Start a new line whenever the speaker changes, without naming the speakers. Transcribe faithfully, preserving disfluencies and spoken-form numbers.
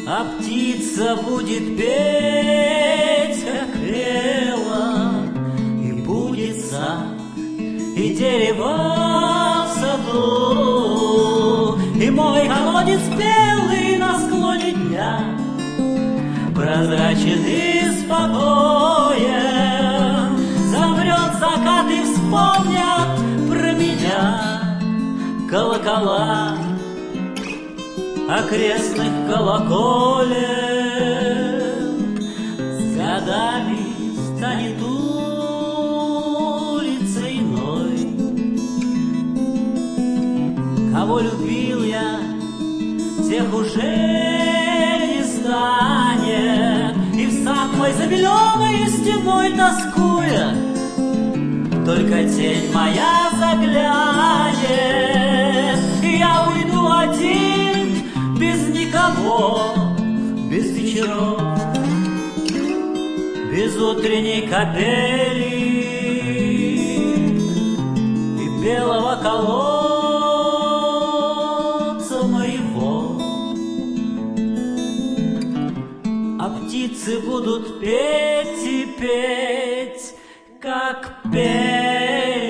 А птица будет петь, как пела, и будет сад, и дерево в саду, и мой колодец белый на склоне дня, прозрачен и спокоен. Замрет закат и вспомнят про меня колокола окрестных колоколен. С годами станет улица иной. Кого любил я, тех уже не станет. И в сад мой за беленой стеной тоскуя, только тень моя заглянет. И я уйду один, без никого, без вечеров, без утренней капели и белого колодца моего. А птицы будут петь и петь, как пели.